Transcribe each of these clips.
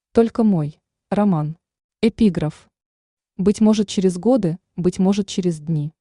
Только мой. Роман. Эпиграф. Быть может через годы, быть может через дни.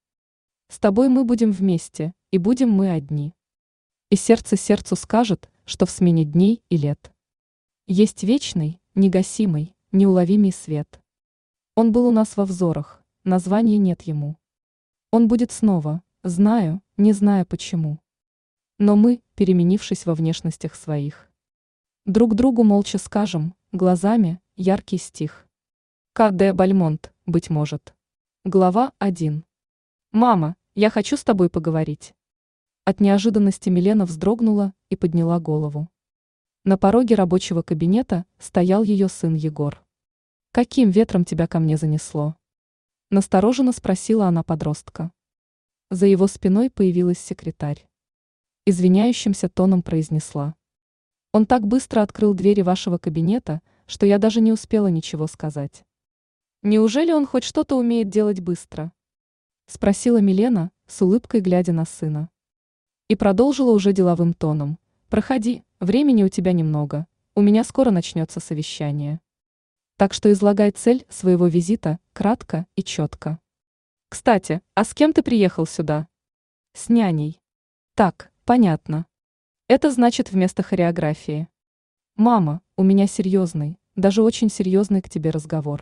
С тобой мы будем вместе, и будем мы одни. И сердце сердцу скажет, что в смене дней и лет есть вечный, негасимый, неуловимый свет. Он был у нас во взорах, названия нет ему. Он будет снова, знаю, не зная почему. Но мы, переменившись во внешностях своих, друг другу молча скажем, глазами, яркий стих. К.Д. Бальмонт, быть может. Глава 1. «Мама, я хочу с тобой поговорить». От неожиданности Милена вздрогнула и подняла голову. На пороге рабочего кабинета стоял ее сын Егор. «Каким ветром тебя ко мне занесло?» Настороженно спросила она подростка. За его спиной появилась секретарь. Извиняющимся тоном произнесла. «Он так быстро открыл двери вашего кабинета, что я даже не успела ничего сказать». «Неужели он хоть что-то умеет делать быстро?» Спросила Милена, с улыбкой глядя на сына. И продолжила уже деловым тоном. «Проходи, времени у тебя немного, у меня скоро начнется совещание. Так что излагай цель своего визита кратко и четко. Кстати, а с кем ты приехал сюда?» «С няней». «Так, понятно. Это значит вместо хореографии». «Мама, у меня серьезный, даже очень серьезный к тебе разговор.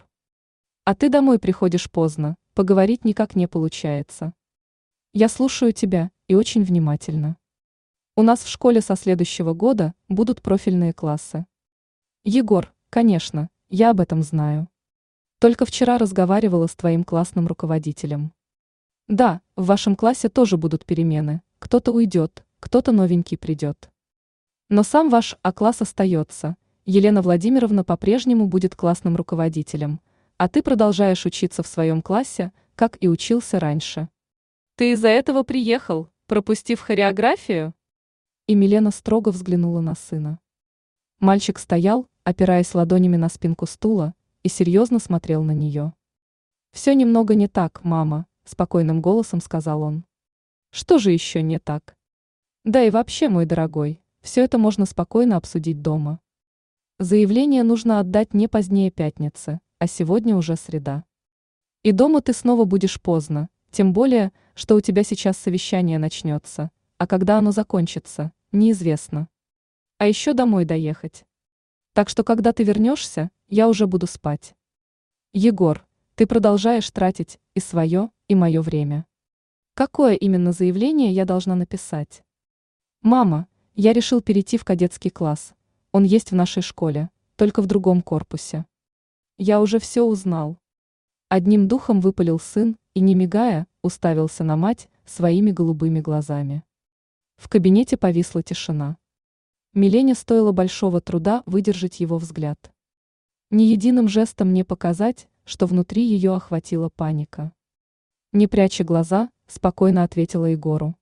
А ты домой приходишь поздно, поговорить никак не получается. Я слушаю тебя и очень внимательно. У нас в школе со следующего года будут профильные классы. Егор, конечно, я об этом знаю. Только вчера разговаривала с твоим классным руководителем. Да, в вашем классе тоже будут перемены, кто-то уйдет, кто-то новенький придет. Но сам ваш А-класс остается, Елена Владимировна по-прежнему будет классным руководителем, а ты продолжаешь учиться в своем классе, как и учился раньше. Ты из-за этого приехал, пропустив хореографию?» И Милена строго взглянула на сына. Мальчик стоял, опираясь ладонями на спинку стула, и серьезно смотрел на нее. «Все немного не так, мама», – спокойным голосом сказал он. «Что же еще не так? Да и вообще, мой дорогой, все это можно спокойно обсудить дома. Заявление нужно отдать не позднее пятницы, а сегодня уже среда. И дома ты снова будешь поздно, тем более, что у тебя сейчас совещание начнется, а когда оно закончится, неизвестно. А еще домой доехать. Так что когда ты вернешься, я уже буду спать. Егор, ты продолжаешь тратить и свое, и мое время. Какое именно заявление я должна написать? Мама, я решил перейти в кадетский класс. Он есть в нашей школе, только в другом корпусе. Я уже все узнал». Одним духом выпалил сын и, не мигая, уставился на мать своими голубыми глазами. В кабинете повисла тишина. Милене стоило большого труда выдержать его взгляд. Ни единым жестом не показать, что внутри ее охватила паника. Не пряча глаза, спокойно ответила Егору.